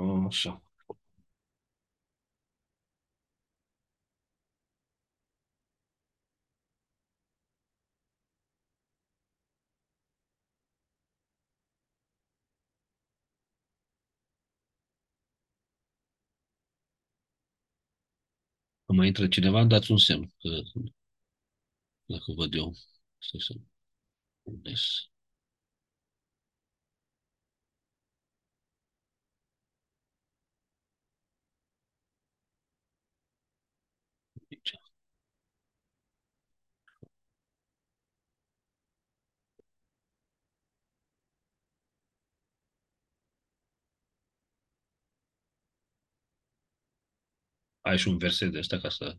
Așa. Când mai intră cineva, dați un semn. Că, dacă văd eu. Să des. Aici. Ai și un verset de ăsta ca să...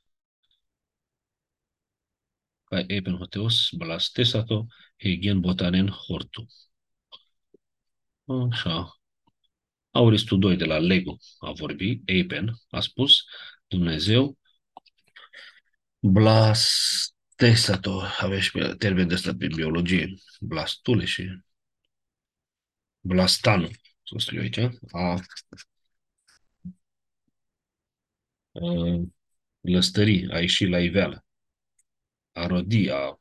Ca Epen Hoteos, Balastesato, Hegen Botanen Hortu. Așa. Auristul 2 de la Lego a vorbit, Apen a spus, Dumnezeu, blastesato, avea și termen de ăsta pe biologie, blastule și blastanu, să scriu aici, a lăstări, a ieși la iveală, a rodi, a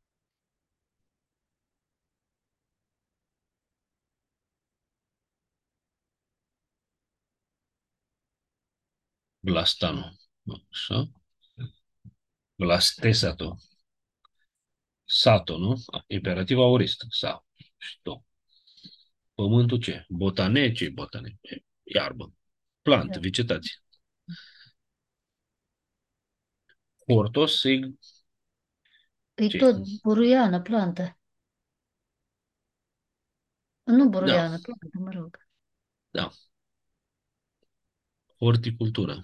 blastanu, așa, blastesato, sato, nu? Imperativ aurist, sa, știu. Pământul ce? Botane, ce botane? Iarbă, plantă, Da. vegetație. Hortos, E ce? tot buruiană, plantă. Nu Da, buruiană, plantă, mă rog. da, horticultură.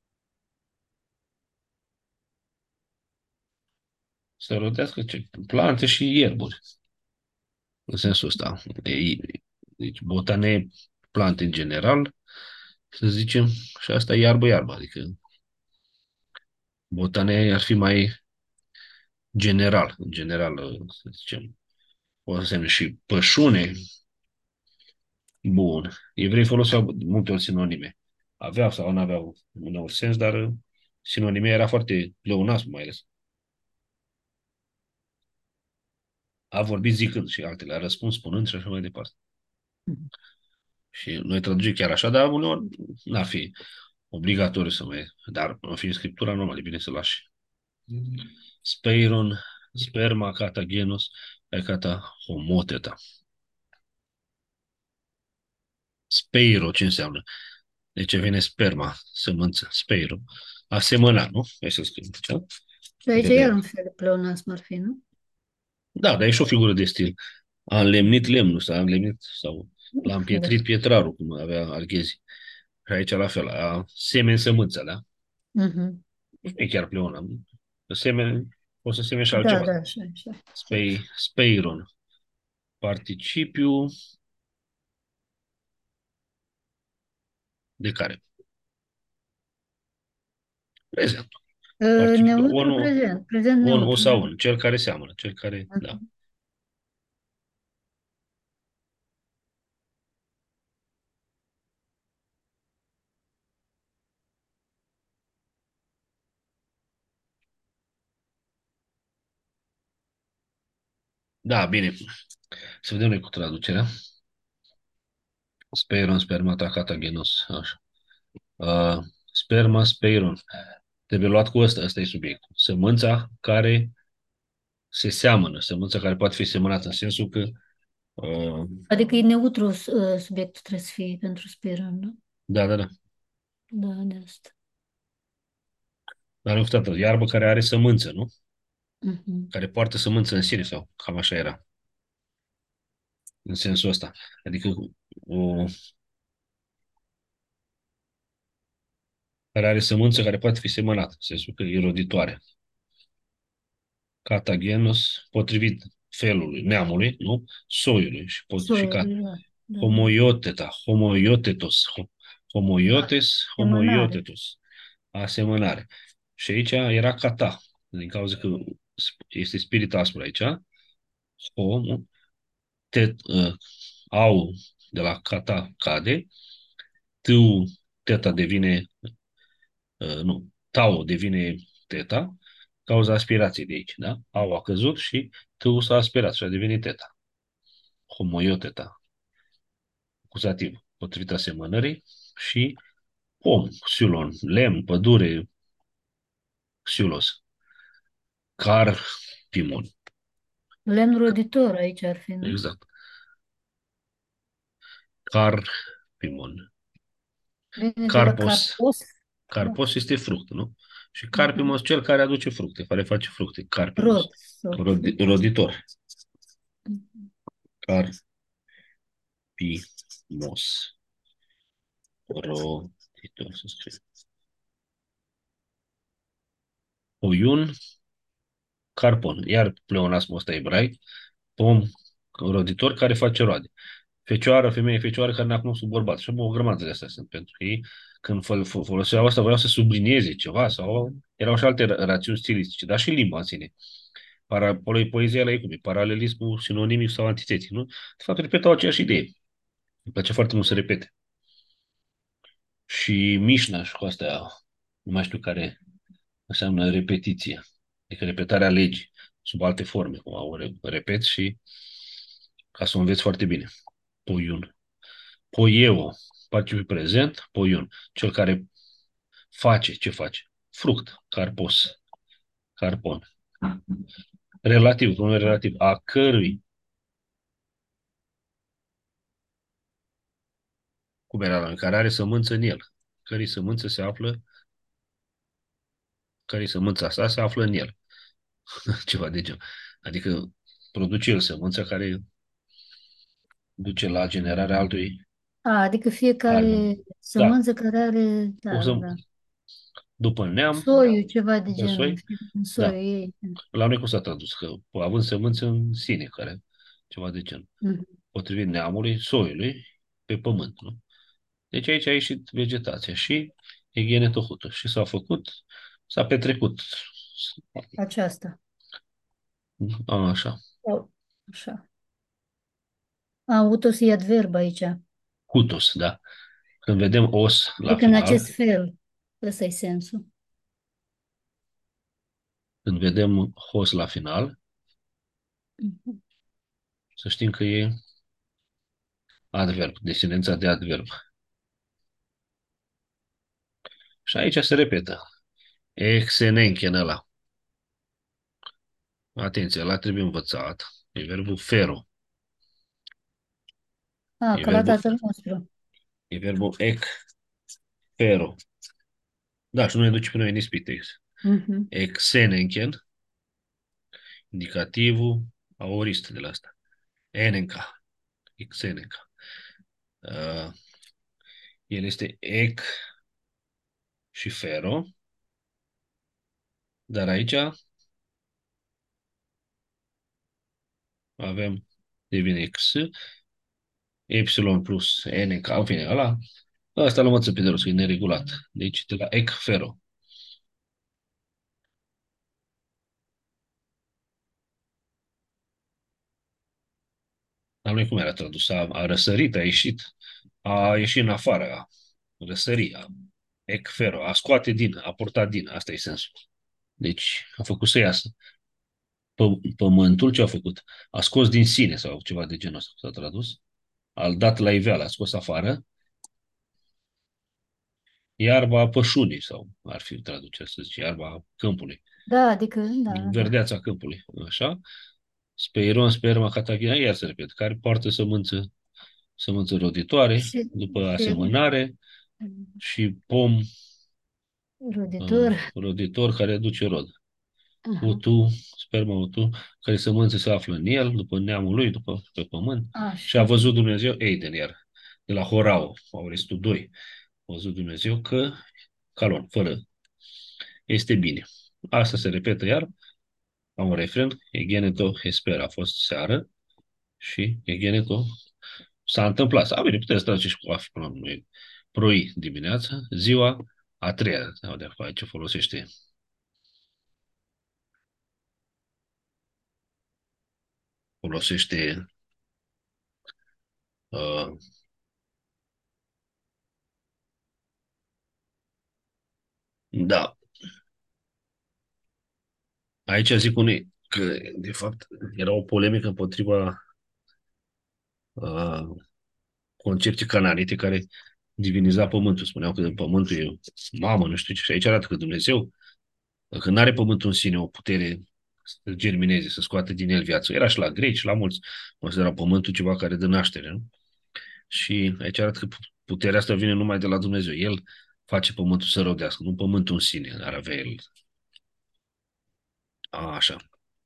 Să rodească ce? Plante și ierburi, în sensul ăsta. Deci botane, plante în general, să zicem, și asta iarbă, adică botane ar fi mai general, în general, să zicem. O să însemne și pășune, bun. Evrei foloseau multe ori sinonime. Aveau sau nu aveau uneori sens, dar sinonime era foarte pleonasm mai ales. A vorbit zicând și altele, a răspuns spunând și așa mai departe. Mhm. Și noi traducem chiar așa, dar uneori n-ar fi obligatoriu să mai... Dar, în fi în scriptura, normal, e bine să lași. Speiron, sperma, cata genus, ai cata homoteta. Speiro, ce înseamnă? De ce vine sperma, sămânță, speiro. Asemăna, nu? Hai să scriem aici. Și aici iar Vedem. un fel de pleonasm ar fi, nu? Da, dar e și o figură de stil. A înlemnit lemnul, sau a înlemnit, sau l-a Da. împietrit pietrarul, cum avea Arghezi. Și aici la fel, a semeni sămânța, da? Mhm. Nu e chiar pleonă. Semeni, o să semeni și Da, altceva. da, așa, așa. Speiron. Participiu de care? Prezent. Participiu Neutru onu, prezent, prezent on, o neutru, da. sau un. Cel care seamănă. Cel care, da. Mhm. Da, bine. Să vedem noi cu traducerea. Speiron, spermata, catagenos. Așa. Sperma, speiron. Trebuie luat cu ăsta. Ăsta e subiectul. Sămânța care se seamănă. Sămânța care poate fi semănată în sensul că uh, Adică e neutru subiectul trebuie să fie pentru spiron, nu? da, da, da. Da, de asta. Dar nu iarbă care are sămânță, nu? Mhm. Care poartă sămânță în sine sau cam așa era. În sensul ăsta. Adică o care are sămânță care poate fi semănată, în sensul că e roditoare. Catagenos, potrivit felului, neamului, nu? Soiului și, și Soiul, da, da, da. homoioteta, homoiotetos, homoiotes, Semănare. homoiotetos, asemănare. Și aici era cata, din cauza că este spirit aspru aici, homo, tet, au de la cata cade, tu, teta devine, nu, tau devine teta, cauza aspirației de aici, da? Au a căzut și tu s-a aspirat și a devenit teta. Homoioteta, acuzativ, potrivit asemănării, și om, xylon, lemn, pădure, xylos, car, pimon. Lemn roditor aici ar fi, nu? Exact. Car, pimon. Vine de la Carpos. carpos. Da. Carpos este fruct, nu? Și Aha. carpimos, cel care aduce fructe, care face fructe. Rod Carpimos. sau fruct. Roditor. Mhm. Carpimos. Roditor, să scrie. Oiun, carpon. Iar pleonasmul ăsta ebraic. Pom, roditor care face roade. Fecioară, femeie fecioară care n-a cunoscut bărbat. Și o grămadă de astea sunt, pentru că ei, când foloseau asta, voiau să sublinieze ceva sau erau și alte rațiuni stilistice, dar și limba în sine. Poezia la ei cum e, paralelismul sinonimic sau antitetic, nu? De fapt, repetau aceeași idee. Îmi place foarte mult să repete. Și Mișna și cu astea, nu mai știu care înseamnă repetiție. Adică repetarea legii sub alte forme, cum o repet și ca să o înveți foarte bine. Poiun. Poieo, participiu prezent, poiun. Cel care face, ce face? Fruct, carpos, carpon. Relativ, cum relativ, a cărui, cum era la care are sămânță în el. Cărui sămânță se află, cărui sămânța sa se află în el. Ceva de genul. Adică produce el sămânța care duce la generarea altui Adică album. fiecare Da, sămânță care are, o da, da, să, da. după neam, Soiul, ceva de după genul, soi, fiecare soiul da. ei. La noi cum s-a tradus? Că având sămânță în sine, care, ceva de genul. Mhm. Potrivit neamului, soiului, pe pământ, nu? Deci aici a ieșit vegetația și igiene tohută. Și s-a făcut, s-a petrecut. Aceasta. Așa. Sau- Așa. Autos e adverb aici. Hutos, da. Când vedem os la Adică în final, acest fel. Ăsta e sensul. când vedem hos la final, Mhm. să știm că e adverb, desinența de adverb. Și aici se repetă. Exenenchen ăla. Atenție, ăla trebuie învățat. E verbul fero. E Ca la verbul, tatăl nostru. e verbul ec fero. Da, și nu ne duce pe noi în ispitex. Mhm. Exenenchen, indicativul aorist de la asta. Enenca. Exenenca. Uh, el este ec și fero, dar aici avem, devine x, epsilon plus enenca, în fine, ăla, ăsta l-am învățat pe de rost, că e neregulat. Deci de la ec fero. La noi cum era tradus? A răsărit, a ieșit în afară, a răsări, a ec fero, a scoate din, a portat din, asta e sensul. Deci a făcut să iasă. Pământul ce a făcut? A scos din sine sau ceva de genul ăsta, s-a tradus. A dat la iveală, a scos afară. Iarba pășunii sau ar fi traducerea să zice, iarba câmpului. Da, adică, da, da. Verdeața câmpului, așa. Speiron, sperma, catagina, iar să repet, care poartă sămânță roditoare, după Și asemănare, și pom roditor. roditor care duce rod. Aha. Utu, sperma utu, care sămânță se află în el, după neamul lui, după pe pământ. Și a Așa. văzut Dumnezeu, Eiden, iar de la Horau, Aurestul 2, a văzut Dumnezeu că calon, fără, este bine. Asta se repetă iar, la un refren, Egeneto Hesper, a fost seară și Egeneto s-a întâmplat. A bine, puteți trage și cu afi până la urmă. Proi dimineața, ziua a treia, sau de aici folosește, uh, Da, aici zic unii că, de fapt, era o polemică împotriva uh, concepții cananite care diviniza pământul. Spuneau că pământul e mamă, nu știu ce. Și aici arată că Dumnezeu, că nu are pământul în sine o putere să germineze, să scoată din el viață. Era și la greci, la mulți considerau pământul ceva care dă naștere, nu? Și aici arată că puterea asta vine numai de la Dumnezeu. El face pământul să rodească, nu pământul în sine ar avea el. Așa.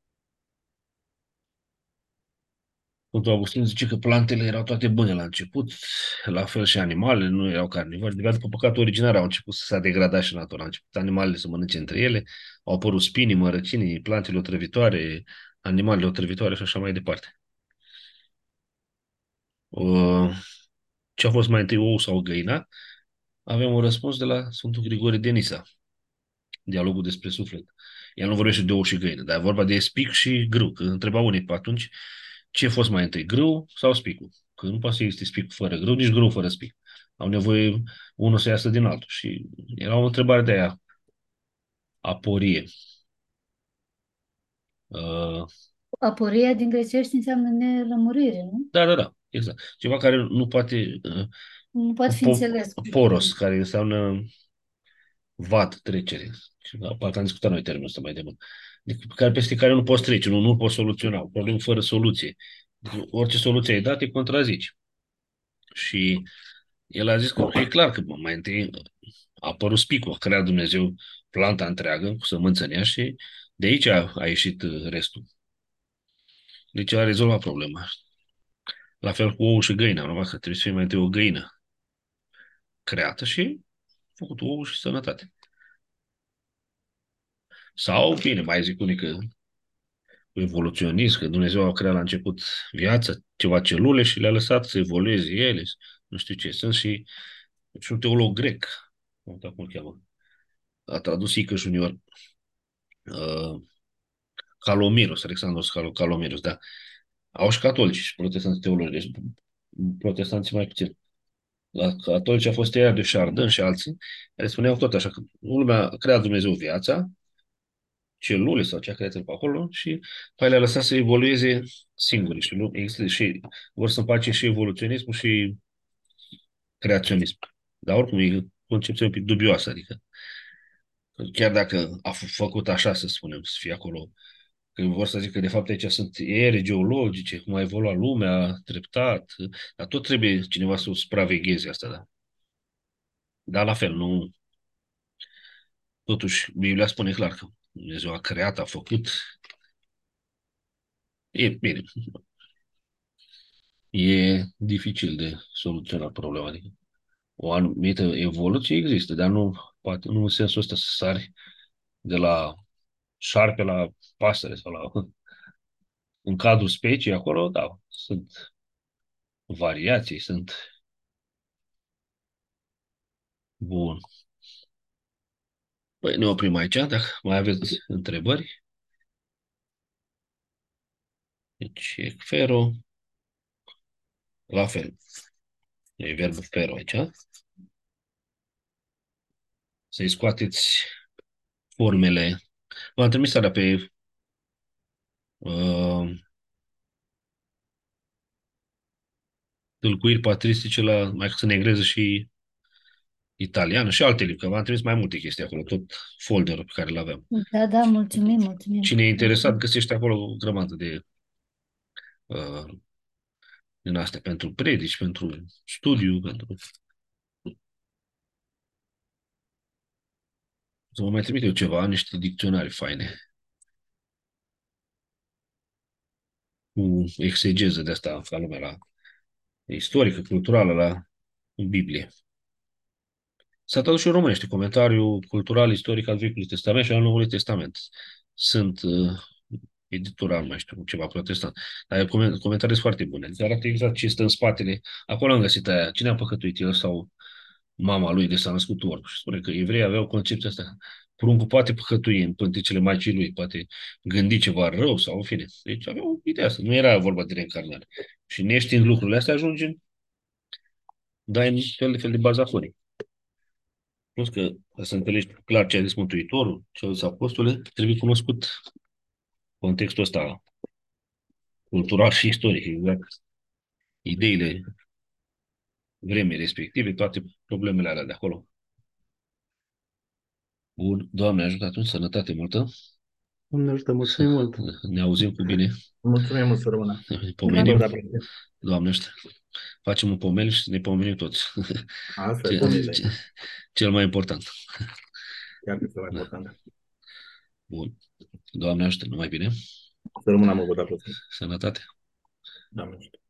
Sfântul Augustin zice că plantele erau toate bune la început, la fel și animalele, nu erau carnivori. De după păcatul originar au început să se degrada și natura. Au început animalele să mănânce între ele, au apărut spinii, mărăcinii, plantele otrăvitoare, animalele otrăvitoare și așa mai departe. Uh, Ce a fost mai întâi, ou sau găina? Avem un răspuns de la Sfântul Grigore de Nisa, dialogul despre suflet. El nu vorbește de ou și găină, dar e vorba de spic și grâu. Că întreba unii pe atunci ce a fost mai întâi, grâu sau spicul? Că nu poate să existe spic fără grâu, nici grâu fără spic. Au nevoie unul să iasă din altul. Și era o întrebare de aia, aporie. Uh, Aporia din grecești înseamnă nelămurire, nu? da, da, da, exact. Ceva care nu poate, Nu poate fi înțeles cu poros, cuvinte. care înseamnă vat, trecere. Și, parcă am discutat noi termenul ăsta mai demult. Deci, peste care nu poți trece, nu poți soluționa. O problemă fără soluție. Deci, orice soluție ai dat, te contrazici. Și el a zis că e clar că mai întâi a apărut spicul, a creat Dumnezeu planta întreagă cu sămânță în ea și de aici a ieșit restul. Deci a rezolvat problema. La fel cu ou și găina, numai că trebuie să fie mai întâi o găină creată și făcut ou și sănătate. Sau, bine, mai zic unii că evoluționist, că Dumnezeu a creat la început viața, ceva celule și le-a lăsat să evolueze ele, nu știu ce sunt și un teolog grec, nu știu cum îl cheamă, a tradus Ică Junior, uh, Calomiros, Alexandros Calomiros, da. Au și catolici și protestanți teologi, deci protestanții mai puțin. La catolici a fost Teia de Chardin și alții, care spuneau tot așa că lumea a creat Dumnezeu viața, celule sau ce a creat el pe acolo și pe le-a lăsat să evolueze singuri și nu există și vor să împace și evoluționismul și creaționism. Dar oricum e concepția un pic dubioasă, adică chiar dacă a făcut așa, să spunem, să fie acolo, că vor să zic că de fapt aici sunt ere geologice, cum a evoluat lumea, treptat, dar tot trebuie cineva să o supravegheze asta, da. Dar la fel, nu, totuși, Biblia spune clar că Dumnezeu a creat, a făcut, e bine, e dificil de soluționat problema, adică o anumită evoluție există, dar nu, poate, nu în sensul ăsta să sari de la șarpe la pasăre sau la în cadrul speciei acolo, da, sunt variații, sunt bun. Păi ne oprim aici, dacă mai aveți întrebări. Deci, fero, la fel, e verbul fero aici, să-i scoateți formele. V-am trimis alea pe uh, tâlcuiri patristice la mai în engleză și italiană și alte limbi, că v-am trimis mai multe chestii acolo, tot folderul pe care îl aveam. Da, da, mulțumim, mulțumim. Cine e interesat, Mulțumim. găsește acolo o grămadă de uh, din astea pentru predici, pentru studiu, pentru... Să vă mai trimit eu ceva, niște dicționari faine, cu exegeză de asta, ca lumea, la istorică, culturală, la Biblie. S-a tradus și în românește, comentariu cultural, istoric al Vechiului Testament și al Noului Testament. Sunt editorial, nu mai știu, ceva protestant. Dar comentarii sunt foarte bune. Adică arată exact ce stă în spatele. Acolo am găsit aia. Cine a păcătuit, el sau mama lui de s-a născut orb? Și spune că evreii aveau concepția asta. Pruncul poate păcătui în pântecele maicii lui, poate gândi ceva rău sau în fine. Deci aveau ideea asta. Nu era vorba de reîncarnare. Și neștiind lucrurile astea, ajungi în, dai în fel de bazafonii. Plus că, ca să înțelegi clar ce a zis Mântuitorul, ce au zis apostole, trebuie cunoscut contextul ăsta cultural și istoric, exact. Ideile vremii respective, toate problemele alea de acolo. Bun, Doamne ajută atunci, sănătate multă, Doamne ajută, să mulțumim mult. ne auzim cu bine, Mulțumim mult, sărmâna. ne Vă pomenim, da plăcere. Doamne ajută, facem un pomel și ne pomenim toți. Asta e Ce- pomile. Cel mai important. Chiar că este mai Da. important. Bun, Doamne ajută, numai bine, Sărmâna mă vă da plăcere. sănătate. Doamne ajută.